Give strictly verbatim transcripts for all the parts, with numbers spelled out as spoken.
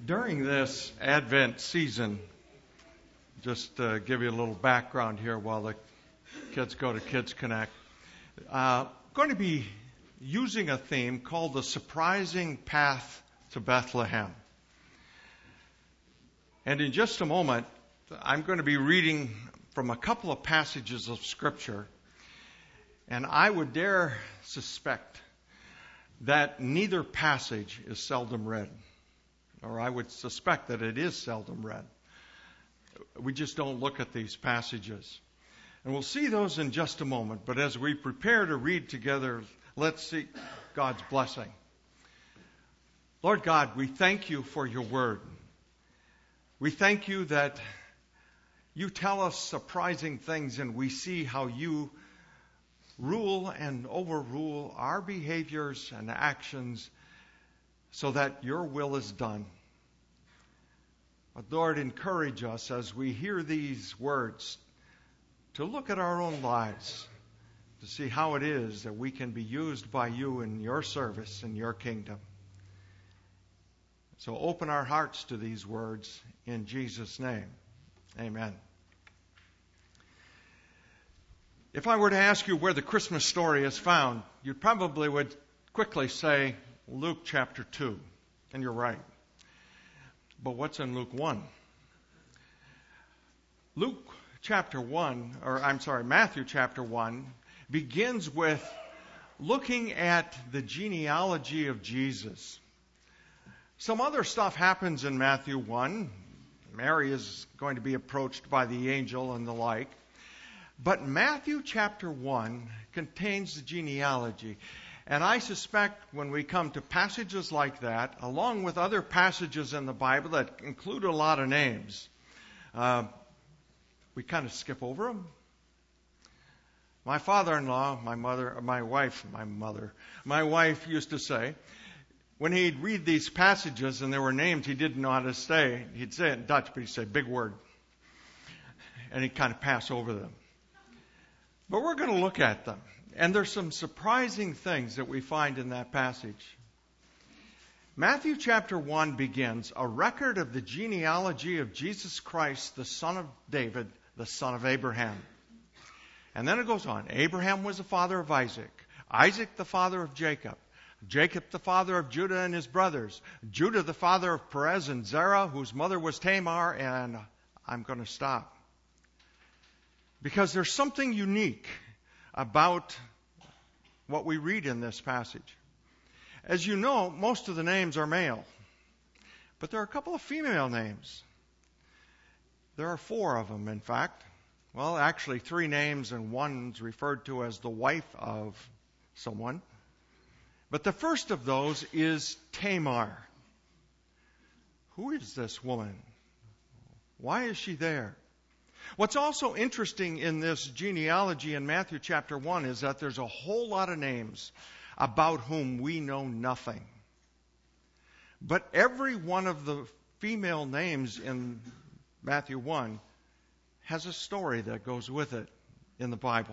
During this Advent season, just uh, give you a little background here while the kids go to Kids Connect. Uh, going to be using a theme called the Surprising Path to Bethlehem. And in just a moment, I'm going to be reading from a couple of passages of Scripture, and I would dare suspect that neither passage is seldom read, or I would suspect that it is seldom read. We just don't look at these passages. And we'll see those in just a moment, but as we prepare to read together, let's seek God's blessing. Lord God, we thank you for your word. We thank you that you tell us surprising things and we see how you rule and overrule our behaviors and actions so that your will is done. But Lord, encourage us as we hear these words to look at our own lives, to see how it is that we can be used by you in your service, in your kingdom. So open our hearts to these words in Jesus' name. Amen. If I were to ask you where the Christmas story is found, you probably would quickly say Luke chapter two. And you're right. But what's in Luke one? Luke chapter one, or I'm sorry, Matthew chapter one, begins with looking at the genealogy of Jesus. Some other stuff happens in Matthew one. Mary is going to be approached by the angel and the like. But Matthew chapter one contains the genealogy. And I suspect when we come to passages like that, along with other passages in the Bible that include a lot of names, uh, we kind of skip over them. My father-in-law, my mother, my wife, my mother, my wife used to say, when he'd read these passages and there were names he didn't know how to say, he'd say it in Dutch, but he'd say, big word. And he'd kind of pass over them. But we're going to look at them. And there's some surprising things that we find in that passage. Matthew chapter one begins a record of the genealogy of Jesus Christ, the son of David, the son of Abraham. And then it goes on. Abraham was the father of Isaac. Isaac the father of Jacob. Jacob the father of Judah and his brothers. Judah the father of Perez and Zerah, whose mother was Tamar. And I'm going to stop. Because there's something unique about what we read in this passage. As you know, most of the names are male. But there are a couple of female names. There are four of them, in fact. Well, actually three names, and one's referred to as the wife of someone. But the first of those is Tamar. Who is this woman? Why is she there? What's also interesting in this genealogy in Matthew chapter one is that there's a whole lot of names about whom we know nothing. But every one of the female names in Matthew one has a story that goes with it in the Bible.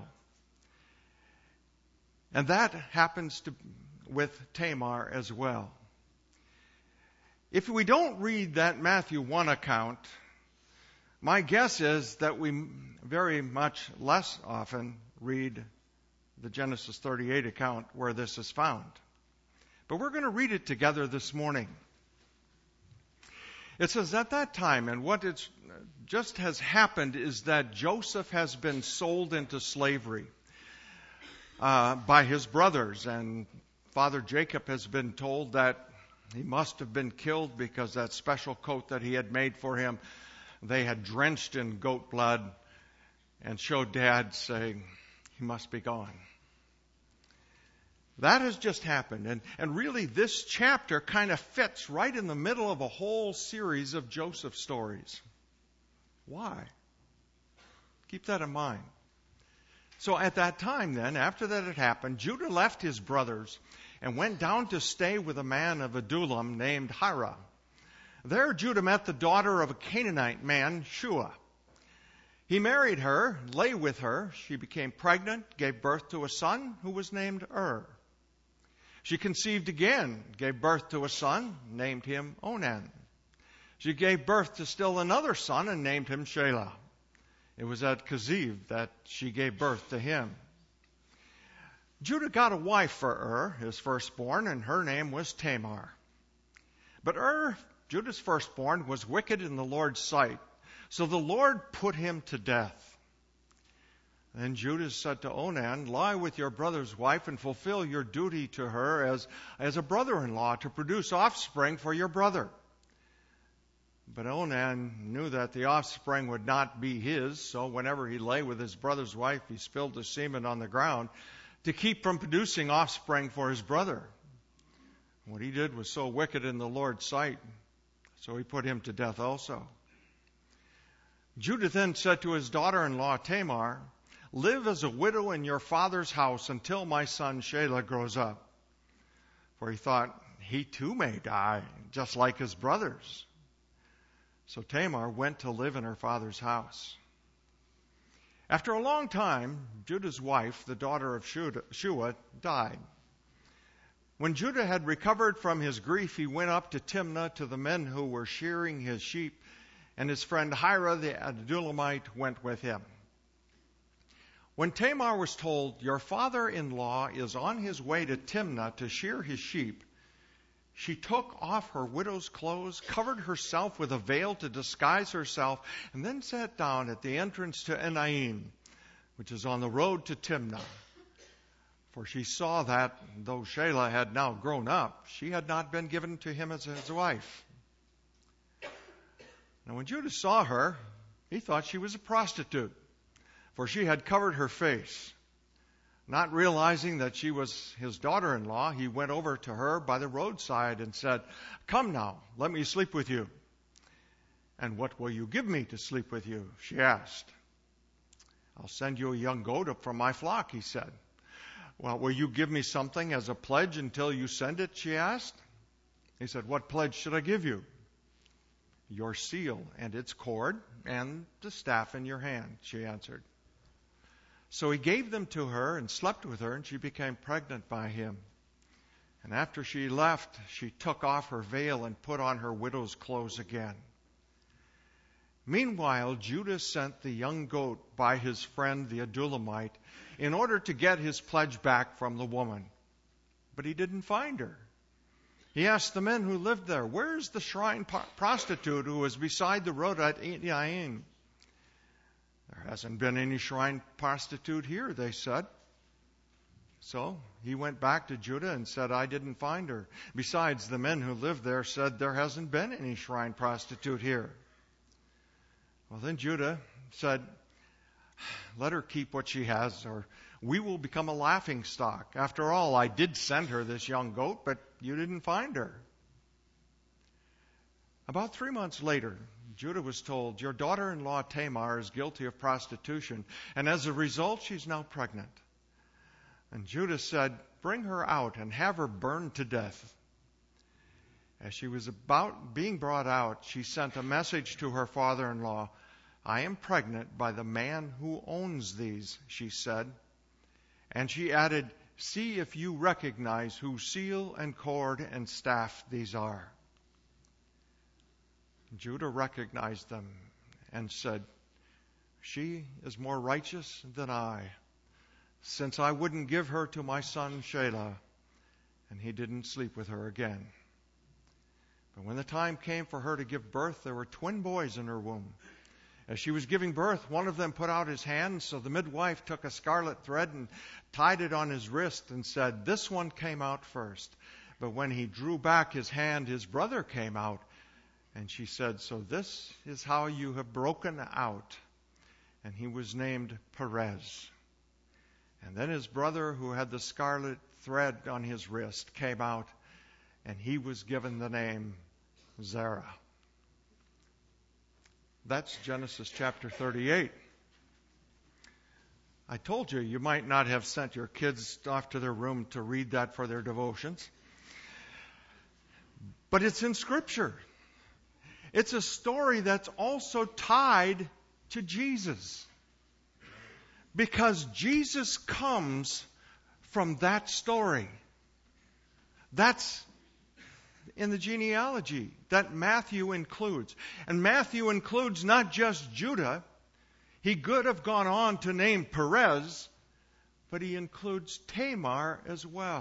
And that happens to with Tamar as well. If we don't read that Matthew one account, my guess is that we very much less often read the Genesis thirty-eight account where this is found. But we're going to read it together this morning. It says, at that time, and what it's just has happened is that Joseph has been sold into slavery uh, by his brothers, and Father Jacob has been told that he must have been killed because that special coat that he had made for him, they had drenched in goat blood and showed Dad saying, he must be gone. That has just happened. And, and really this chapter kind of fits right in the middle of a whole series of Joseph stories. Why? Keep that in mind. So at that time then, after that had happened, Judah left his brothers and went down to stay with a man of Adullam named Hira. There Judah met the daughter of a Canaanite man, Shua. He married her, lay with her. She became pregnant, gave birth to a son who was named Er. She conceived again, gave birth to a son, named him Onan. She gave birth to still another son and named him Shelah. It was at Keziv that she gave birth to him. Judah got a wife for Ur, his firstborn, and her name was Tamar. But Ur, Judah's firstborn, was wicked in the Lord's sight, so the Lord put him to death. Then Judah said to Onan, lie with your brother's wife and fulfill your duty to her as, as a brother-in-law to produce offspring for your brother. But Onan knew that the offspring would not be his, so whenever he lay with his brother's wife, he spilled the semen on the ground to keep from producing offspring for his brother. What he did was so wicked in the Lord's sight, so he put him to death also. Judah then said to his daughter-in-law Tamar, live as a widow in your father's house until my son Shelah grows up. For he thought, he too may die, just like his brothers. So Tamar went to live in her father's house. After a long time, Judah's wife, the daughter of Shua, died. When Judah had recovered from his grief, he went up to Timnah to the men who were shearing his sheep, and his friend Hira the Adullamite went with him. When Tamar was told, your father-in-law is on his way to Timnah to shear his sheep, she took off her widow's clothes, covered herself with a veil to disguise herself, and then sat down at the entrance to Enaim, which is on the road to Timnah. For she saw that, though Shelah had now grown up, she had not been given to him as his wife. Now when Judah saw her, he thought she was a prostitute, for she had covered her face. Not realizing that she was his daughter-in-law, he went over to her by the roadside and said, come now, let me sleep with you. And what will you give me to sleep with you? She asked. I'll send you a young goat up from my flock, he said. Well, will you give me something as a pledge until you send it? She asked. He said, what pledge should I give you? Your seal and its cord and the staff in your hand, she answered. So he gave them to her and slept with her, and she became pregnant by him. And after she left, she took off her veil and put on her widow's clothes again. Meanwhile, Judah sent the young goat by his friend the Adullamite in order to get his pledge back from the woman. But he didn't find her. He asked the men who lived there, where's the shrine prostitute who was beside the road at Enaim? There hasn't been any shrine prostitute here, they said. So he went back to Judah and said, I didn't find her. Besides, the men who lived there said there hasn't been any shrine prostitute here. Well, then Judah said, let her keep what she has, or we will become a laughing stock. After all, I did send her this young goat, but you didn't find her. About three months later, Judah was told, your daughter-in-law Tamar is guilty of prostitution, and as a result, she's now pregnant. And Judah said, bring her out and have her burned to death. As she was about being brought out, she sent a message to her father-in-law. I am pregnant by the man who owns these, she said. And she added, see if you recognize whose seal and cord and staff these are. Judah recognized them and said, she is more righteous than I, since I wouldn't give her to my son Shelah, and he didn't sleep with her again. But when the time came for her to give birth, there were twin boys in her womb. As she was giving birth, one of them put out his hand, so the midwife took a scarlet thread and tied it on his wrist and said, this one came out first. But when he drew back his hand, his brother came out. And she said, so this is how you have broken out. And he was named Perez. And then his brother, who had the scarlet thread on his wrist, came out, and he was given the name Zerah. That's Genesis chapter thirty-eight. I told you you might not have sent your kids off to their room to read that for their devotions. But it's in Scripture. It's a story that's also tied to Jesus. Because Jesus comes from that story. That's in the genealogy that Matthew includes. And Matthew includes not just Judah. He could have gone on to name Perez, but he includes Tamar as well.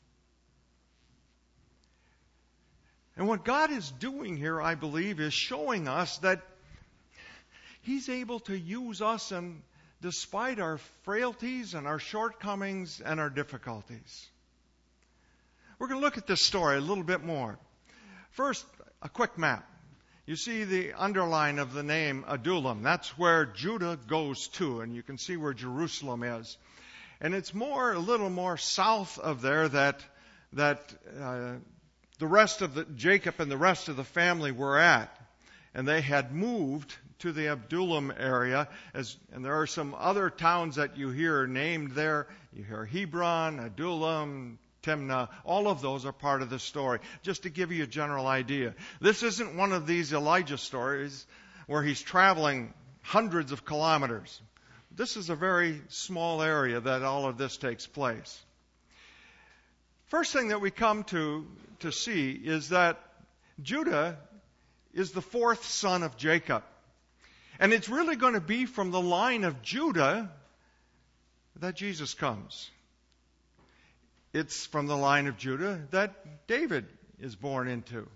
And what God is doing here, I believe, is showing us that He's able to use us, and despite our frailties and our shortcomings and our difficulties. We're going to look at this story a little bit more. First, a quick map. You see the underline of the name Adullam. That's where Judah goes to, and you can see where Jerusalem is. And it's more, a little more south of there that that uh, the rest of the Jacob and the rest of the family were at, and they had moved to the Adullam area. As and there are some other towns that you hear named there. You hear Hebron, Adullam, Timnah. All of those are part of the story. Just to give you a general idea, this isn't one of these Elijah stories where he's traveling hundreds of kilometers. This is a very small area that all of this takes place. First thing that we come to to see is that Judah is the fourth son of Jacob. And it's really going to be from the line of Judah that Jesus comes. It's from the line of Judah that David is born into.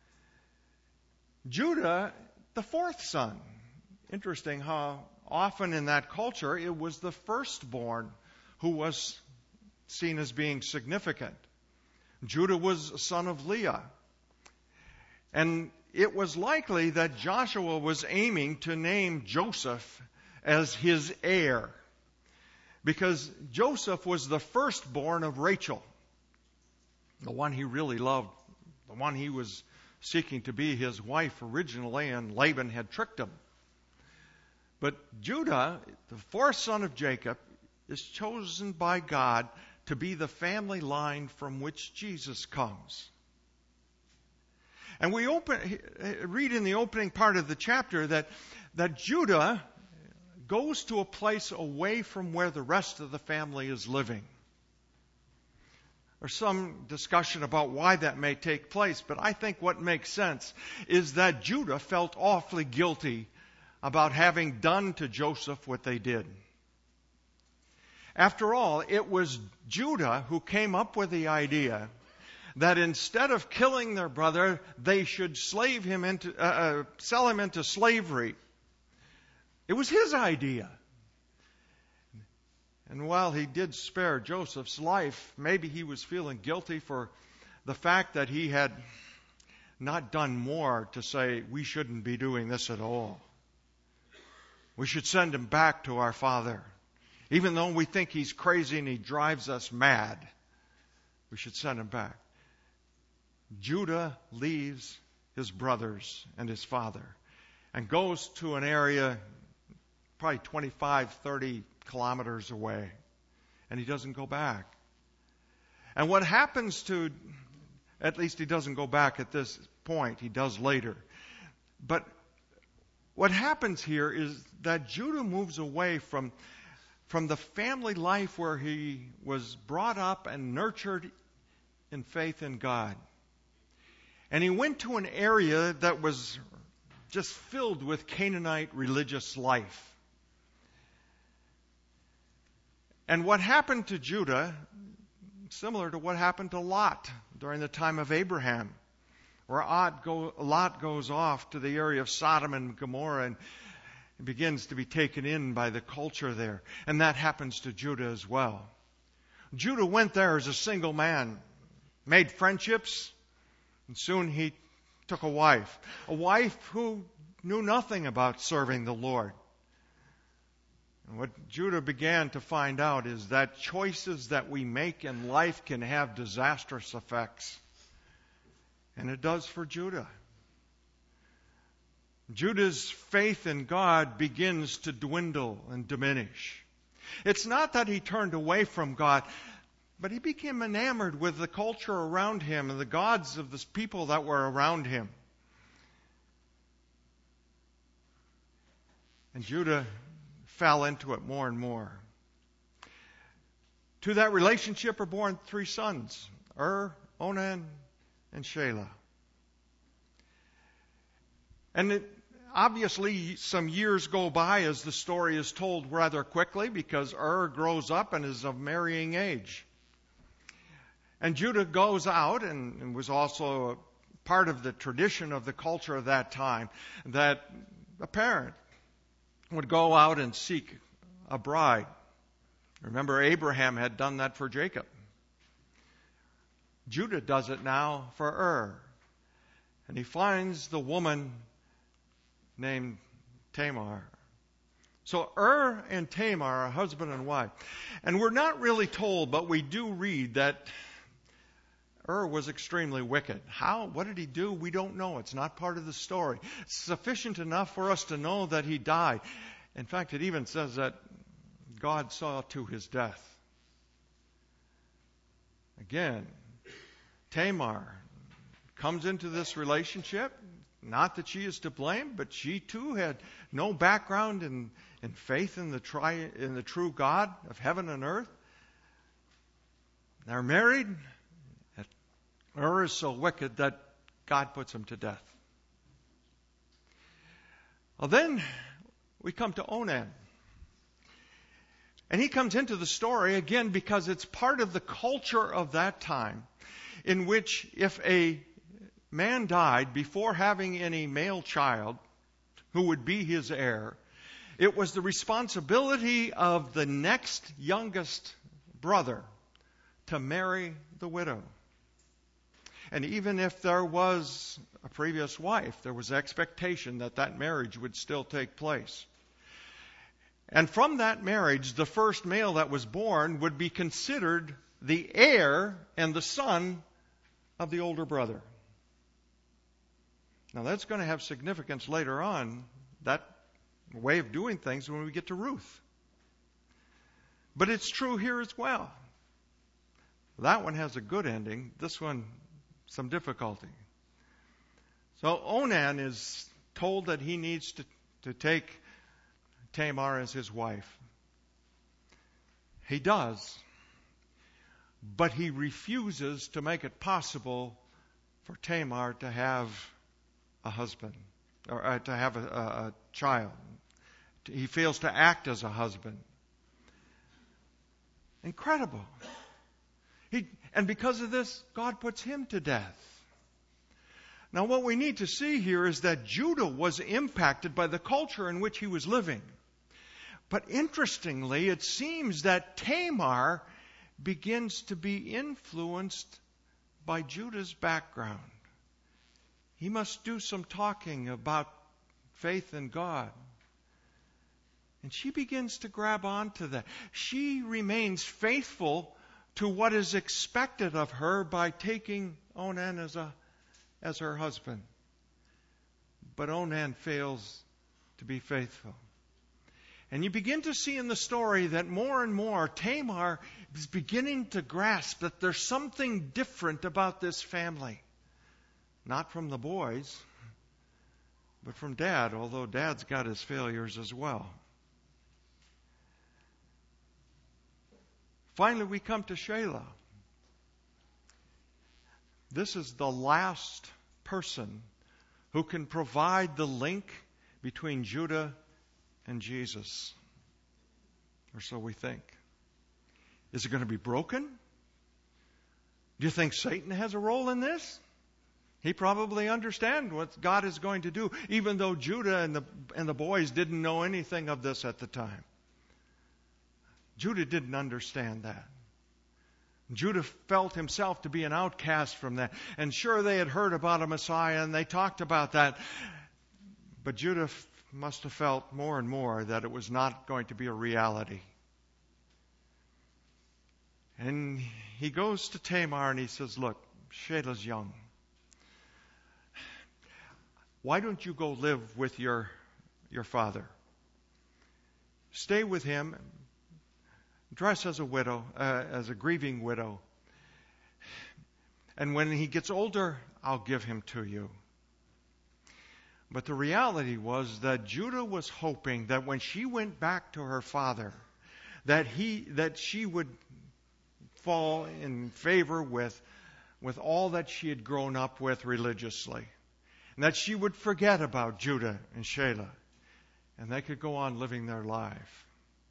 Judah, the fourth son. Interesting how often in that culture it was the firstborn who was seen as being significant. Judah was a son of Leah. And it was likely that Joshua was aiming to name Joseph as his heir, because Joseph was the firstborn of Rachel, the one he really loved, the one he was seeking to be his wife originally, and Laban had tricked him. But Judah, the fourth son of Jacob, is chosen by God to be the family line from which Jesus comes. And we open, read in the opening part of the chapter that, that Judah goes to a place away from where the rest of the family is living. There's some discussion about why that may take place, but I think what makes sense is that Judah felt awfully guilty about having done to Joseph what they did. After all, it was Judah who came up with the idea that instead of killing their brother, they should slave him into, uh, uh, sell him into slavery. It was his idea. And while he did spare Joseph's life, maybe he was feeling guilty for the fact that he had not done more to say, we shouldn't be doing this at all. We should send him back to our father. Even though we think he's crazy and he drives us mad, we should send him back. Judah leaves his brothers and his father and goes to an area probably twenty-five, thirty kilometers away. And he doesn't go back. And what happens to, at least he doesn't go back at this point, he does later. But what happens here is that Judah moves away from, from the family life where he was brought up and nurtured in faith in God. And he went to an area that was just filled with Canaanite religious life. And what happened to Judah, similar to what happened to Lot during the time of Abraham, where Lot goes off to the area of Sodom and Gomorrah and begins to be taken in by the culture there. And that happens to Judah as well. Judah went there as a single man, made friendships, and soon he took a wife. A wife who knew nothing about serving the Lord. And what Judah began to find out is that choices that we make in life can have disastrous effects. And it does for Judah. Judah's faith in God begins to dwindle and diminish. It's not that he turned away from God, but he became enamored with the culture around him and the gods of the people that were around him. And Judah fell into it more and more. To that relationship are born three sons, Ur, Onan, and Shelah. And it, obviously some years go by as the story is told rather quickly, because Ur grows up and is of marrying age. And Judah goes out, and, and was also a part of the tradition of the culture of that time, that a parent would go out and seek a bride. Remember, Abraham had done that for Jacob. Judah does it now for Ur. And he finds the woman named Tamar. So Ur and Tamar are husband and wife. And we're not really told, but we do read that Ur was extremely wicked. How? What did he do? We don't know. It's not part of the story. It's sufficient enough for us to know that he died. In fact, it even says that God saw to his death. Again, Tamar comes into this relationship. Not that she is to blame, but she too had no background in, in faith in the, tri, in the true God of heaven and earth. They're married. Ur is so wicked that God puts him to death. Well, then we come to Onan. And he comes into the story again because it's part of the culture of that time, in which if a man died before having any male child who would be his heir, it was the responsibility of the next youngest brother to marry the widow. And even if there was a previous wife, there was expectation that that marriage would still take place. And from that marriage, the first male that was born would be considered the heir and the son of the older brother. Now that's going to have significance later on, that way of doing things, when we get to Ruth. But it's true here as well. That one has a good ending. This one, some difficulty. So Onan is told that he needs to, to take Tamar as his wife. He does, but he refuses to make it possible for Tamar to have a husband, or uh, to have a, a, a child. He fails to act as a husband. Incredible. He, and because of this, God puts him to death. Now what we need to see here is that Judah was impacted by the culture in which he was living. But interestingly, it seems that Tamar begins to be influenced by Judah's background. He must do some talking about faith in God. And she begins to grab onto that. She remains faithful to what is expected of her by taking Onan as a as her husband. But Onan fails to be faithful. And you begin to see in the story that more and more Tamar is beginning to grasp that there's something different about this family. Not from the boys, but from Dad, although Dad's got his failures as well. Finally, we come to Shelah. This is the last person who can provide the link between Judah and Jesus. Or so we think. Is it going to be broken? Do you think Satan has a role in this? He probably understands what God is going to do, even though Judah and the, and the boys didn't know anything of this at the time. Judah didn't understand that. Judah felt himself to be an outcast from that. And sure, they had heard about a Messiah and they talked about that. But Judah f- must have felt more and more that it was not going to be a reality. And he goes to Tamar and he says, look, Shelah's young. Why don't you go live with your, your father? Stay with him. Dress as a widow, uh, as a grieving widow. And when he gets older, I'll give him to you. But the reality was that Judah was hoping that when she went back to her father, that he, that she would fall in favor with, with all that she had grown up with religiously. and that she would forget about Judah and Shelah, and they could go on living their life.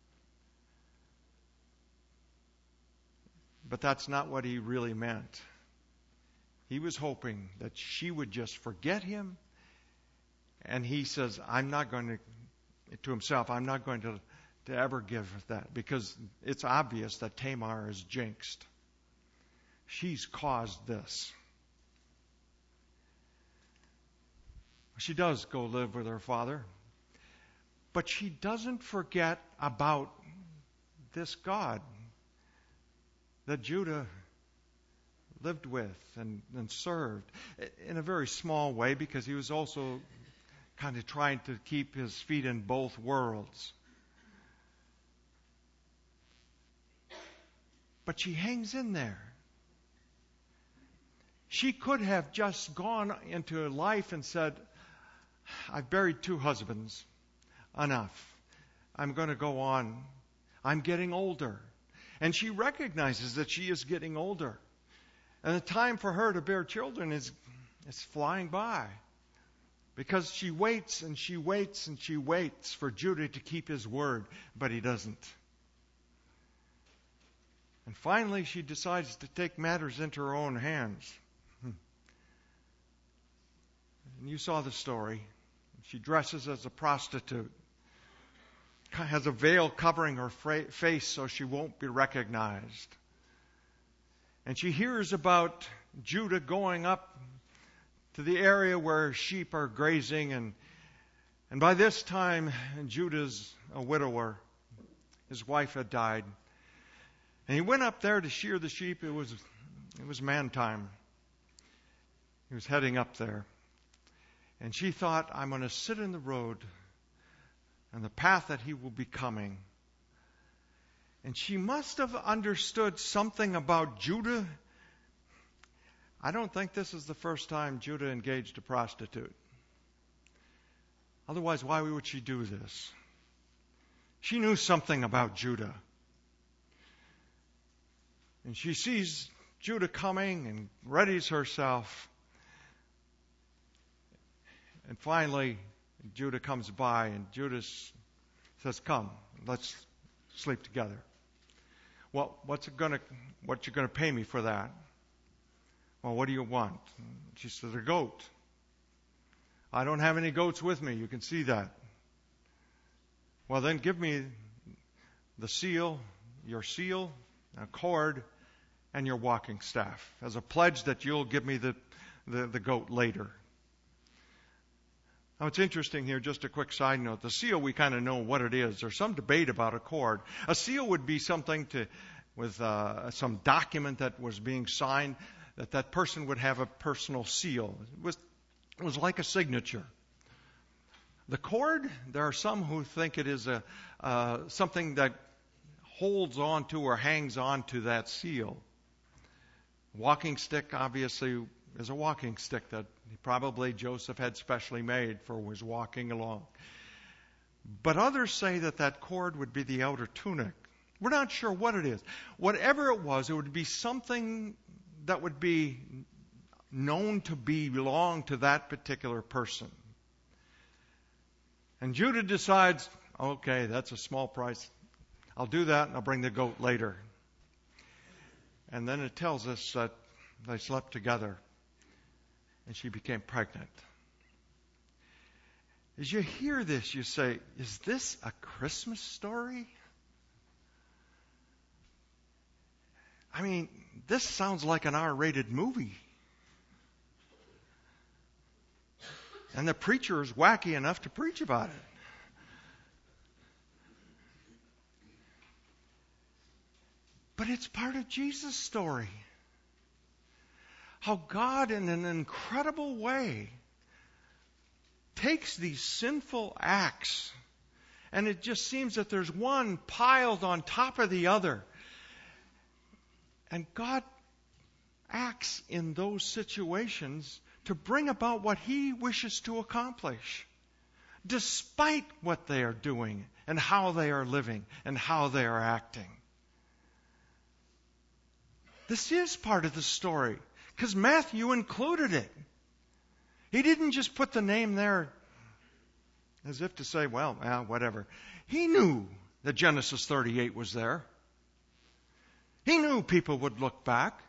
But that's not what he really meant. He was hoping that she would just forget him. And he says, I'm not going to, to himself, I'm not going to, to ever give that, because it's obvious that Tamar is jinxed. She's caused this. She does go live with her father, but she doesn't forget about this God that Judah lived with and, and served in a very small way, because he was also kind of trying to keep his feet in both worlds. But she hangs in there. She could have just gone into life and said, I've buried two husbands. Enough. I'm going to go on. I'm getting older. And she recognizes that she is getting older. And the time for her to bear children is, is flying by. Because she waits and she waits and she waits for Judah to keep his word, but he doesn't. And finally she decides to take matters into her own hands. And you saw the story. She dresses as a prostitute. Has a veil covering her face so she won't be recognized. And she hears about Judah going up to the area where sheep are grazing. And, and by this time, Judah's a widower. His wife had died. And he went up there to shear the sheep. It was, it was man time. He was heading up there. And she thought, I'm going to sit in the road and the path that he will be coming. And she must have understood something about Judah. I don't think this is the first time Judah engaged a prostitute. Otherwise, why would she do this? She knew something about Judah. And she sees Judah coming and readies herself. And finally, Judah comes by, and Judah says, come, let's sleep together. Well, what's it gonna, what you going to pay me for that? Well, what do you want? She says, a goat. I don't have any goats with me. You can see that. Well, then give me the seal, your seal, a cord, and your walking staff as a pledge that you'll give me the, the, the goat later. Now, it's interesting here, just a quick side note. The seal, we kind of know what it is. There's some debate about a cord. A seal would be something to, with uh, some document that was being signed, that that person would have a personal seal. It was, it was like a signature. The cord, there are some who think it is a uh, something that holds on to or hangs on to that seal. Walking stick, obviously, is a walking stick that probably Joseph had specially made for his walking along. But others say that that cord would be the outer tunic. We're not sure what it is. Whatever it was, it would be something that would be known to be belong to that particular person. And Judah decides, okay, that's a small price. I'll do that and I'll bring the goat later. And then it tells us that they slept together and she became pregnant. As you hear this, you say, is this a Christmas story? I mean, this sounds like an R-rated movie. And the preacher is wacky enough to preach about it. But it's part of Jesus' story. How God, in an incredible way, takes these sinful acts, and it just seems that there's one piled on top of the other. And God acts in those situations to bring about what He wishes to accomplish, despite what they are doing and how they are living and how they are acting. This is part of the story, because Matthew included it. He didn't just put the name there as if to say, well, eh, whatever. He knew that Genesis thirty-eight was there. He knew people would look back.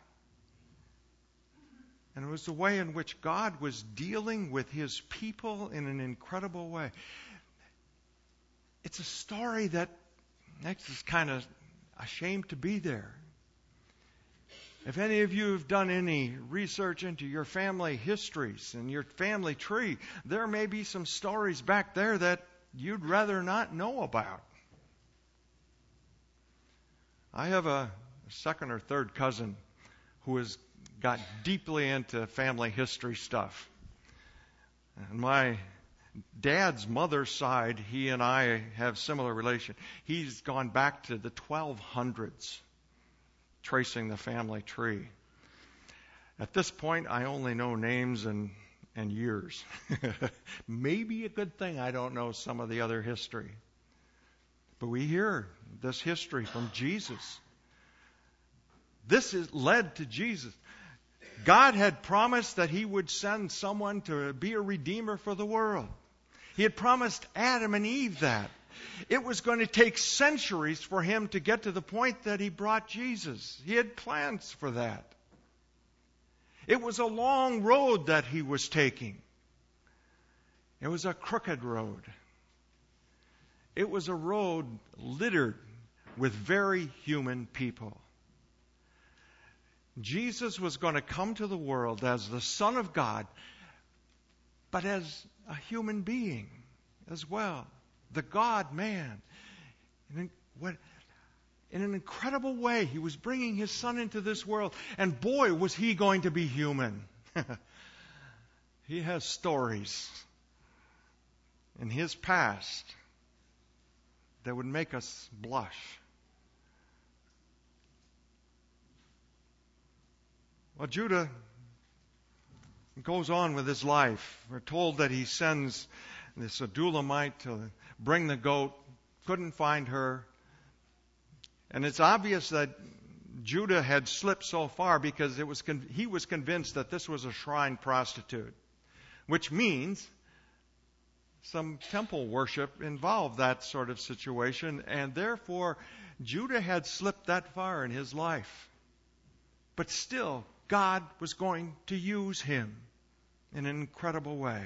And it was the way in which God was dealing with His people in an incredible way. It's a story that makes us kind of ashamed to be there. If any of you have done any research into your family histories and your family tree, there may be some stories back there that you'd rather not know about. I have a second or third cousin who has got deeply into family history stuff. And my dad's mother's side, he and I have similar relation. He's gone back to the twelve hundreds, tracing the family tree. At this point, I only know names and, and years. Maybe a good thing I don't know some of the other history. But we hear this history from Jesus. This is led to Jesus. God had promised that He would send someone to be a redeemer for the world. He had promised Adam and Eve that. It was going to take centuries for Him to get to the point that He brought Jesus. He had plans for that. It was a long road that He was taking. It was a crooked road. It was a road littered with very human people. Jesus was going to come to the world as the Son of God, but as a human being as well. The God-man. In, what, in an incredible way, He was bringing His Son into this world. And boy, was He going to be human. He has stories in His past that would make us blush. Well, Judah goes on with his life. We're told that he sends this Adullamite to bring the goat. Couldn't find her. And it's obvious that Judah had slipped so far because it was con- he was convinced that this was a shrine prostitute, which means some temple worship involved that sort of situation, and therefore Judah had slipped that far in his life. But still, God was going to use him in an incredible way.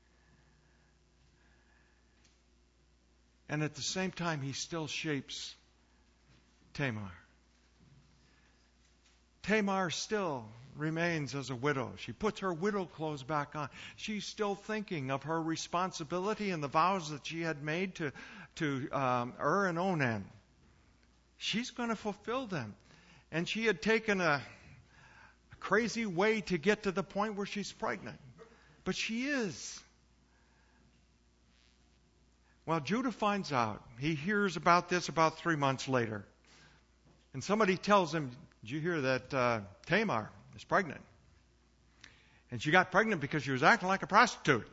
And at the same time, He still shapes Tamar. Tamar still remains as a widow. She puts her widow clothes back on. She's still thinking of her responsibility and the vows that she had made to, to um, Ur and Onan. She's going to fulfill them. And she had taken a crazy way to get to the point where she's pregnant. But she is. Well, Judah finds out. He hears about this about three months later. And somebody tells him, did you hear that uh, Tamar is pregnant? And she got pregnant because she was acting like a prostitute.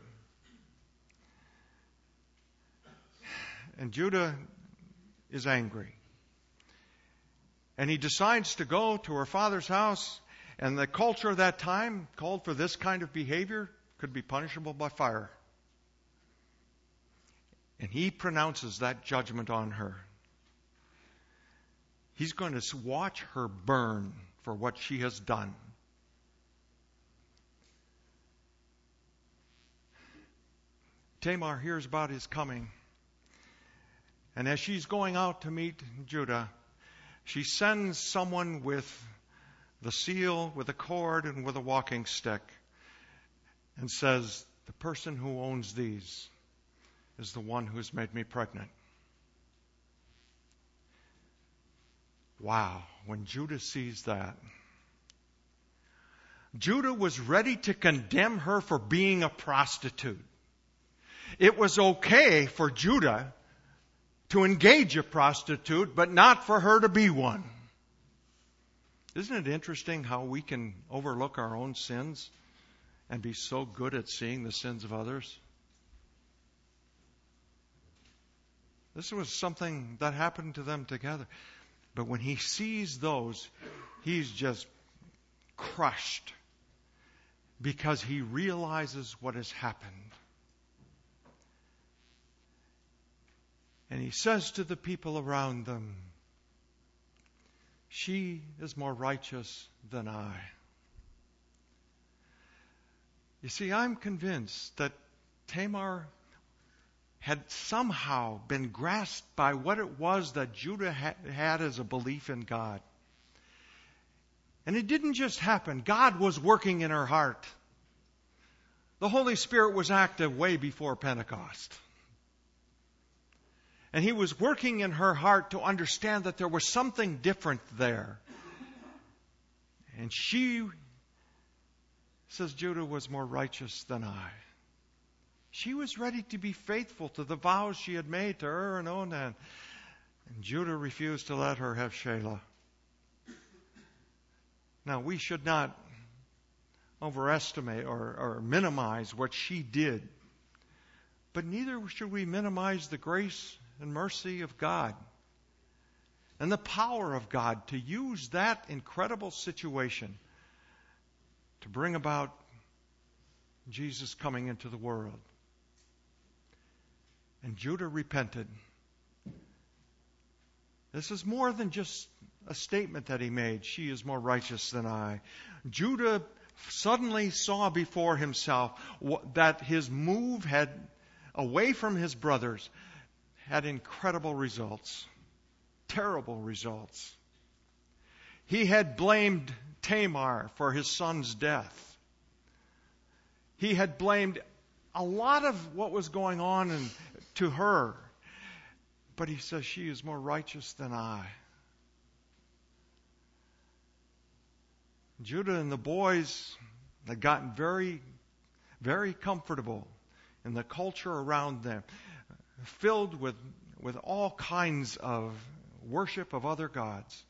And Judah is angry. And he decides to go to her father's house. And the culture of that time called for this kind of behavior could be punishable by fire. And he pronounces that judgment on her. He's going to watch her burn for what she has done. Tamar hears about his coming. And as she's going out to meet Judah, she sends someone with the seal, with a cord, and with a walking stick, and says, the person who owns these is the one who has made me pregnant. Wow, when Judah sees that, Judah was ready to condemn her for being a prostitute. It was okay for Judah to engage a prostitute, but not for her to be one. Isn't it interesting how we can overlook our own sins and be so good at seeing the sins of others? This was something that happened to them together. But when he sees those, he's just crushed. because he realizes what has happened. And he says to the people around them, she is more righteous than I. You see, I'm convinced that Tamar had somehow been grasped by what it was that Judah had as a belief in God. And it didn't just happen. God was working in her heart. The Holy Spirit was active way before Pentecost. And He was working in her heart to understand that there was something different there. And she says Judah was more righteous than I. She was ready to be faithful to the vows she had made to her and Onan. And Judah refused to let her have Shelah. Now, we should not overestimate or, or minimize what she did. But neither should we minimize the grace and mercy of God and the power of God to use that incredible situation to bring about Jesus coming into the world. And Judah repented. This is more than just a statement that he made. She is more righteous than I. Judah suddenly saw before himself that his move had away from his brothers had incredible results. Terrible results. He had blamed Tamar for his son's death. He had blamed a lot of what was going on in, to her. But he says, she is more righteous than I. Judah and the boys had gotten very, very comfortable in the culture around them, filled with, with all kinds of worship of other gods.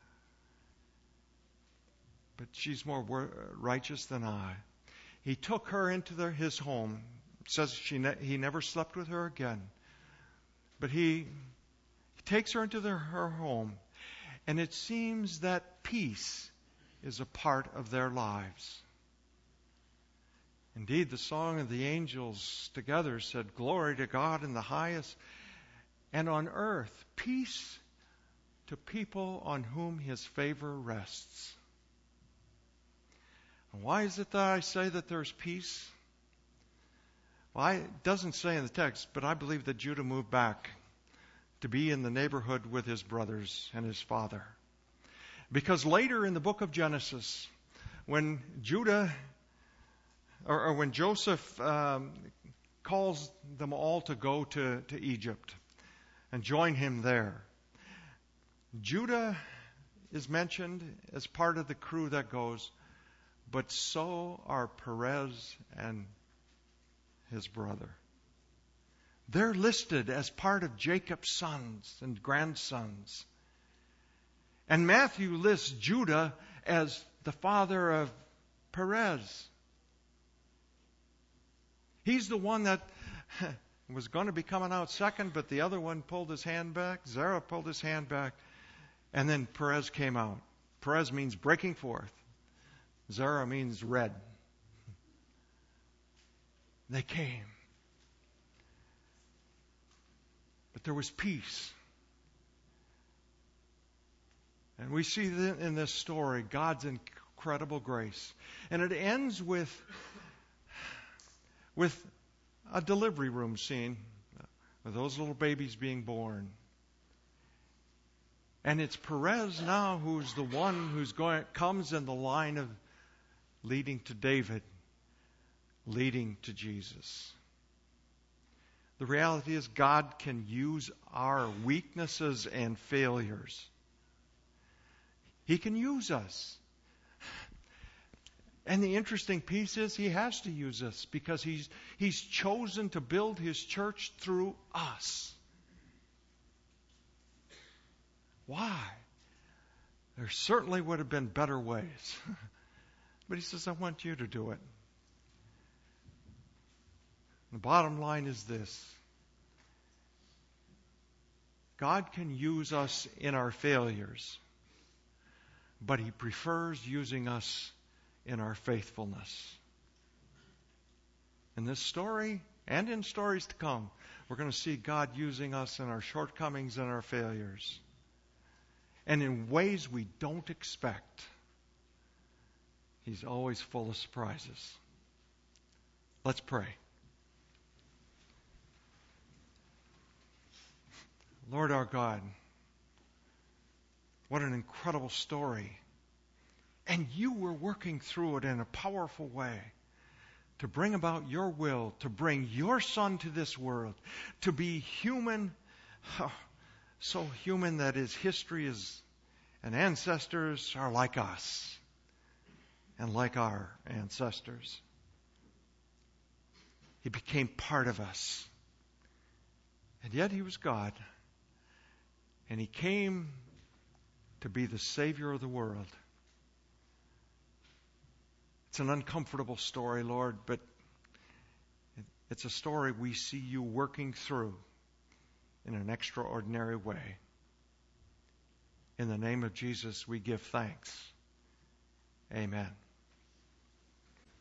But she's more righteous than I. He took her into the, his home. It says she ne- he never slept with her again. But he, he takes her into the, her home. And it seems that peace is a part of their lives. Indeed, the song of the angels together said, glory to God in the highest, and on earth, peace to people on whom His favor rests. And why is it that I say that there's peace? Well, I, it doesn't say in the text, but I believe that Judah moved back to be in the neighborhood with his brothers and his father. Because later in the book of Genesis, when Judah, or, or when Joseph um, calls them all to go to, to Egypt and join him there, Judah is mentioned as part of the crew that goes, but so are Perez and his brother. They're listed as part of Jacob's sons and grandsons. And Matthew lists Judah as the father of Perez. He's the one that was going to be coming out second, but the other one pulled his hand back. Zerah pulled his hand back. And then Perez came out. Perez means breaking forth. Zerah means red. They came. But there was peace. And we see in this story God's incredible grace. And it ends with, with a delivery room scene with those little babies being born. And it's Perez now who's the one who's going comes in the line of leading to David, leading to Jesus. The reality is God can use our weaknesses and failures. He can use us. And the interesting piece is He has to use us because He's, he's chosen to build His church through us. Why? There certainly would have been better ways. But He says, I want you to do it. The bottom line is this. God can use us in our failures, but He prefers using us in our faithfulness. In this story and in stories to come, we're going to see God using us in our shortcomings and our failures, and in ways we don't expect. He's always full of surprises. Let's pray. Lord our God, what an incredible story. And you were working through it in a powerful way to bring about your will, to bring your Son to this world, to be human, so human that his history is, and ancestors are like us and like our ancestors. He became part of us. And yet he was God. And he came to be the Savior of the world. It's an uncomfortable story, Lord, but it's a story we see you working through in an extraordinary way. In the name of Jesus, we give thanks. Amen.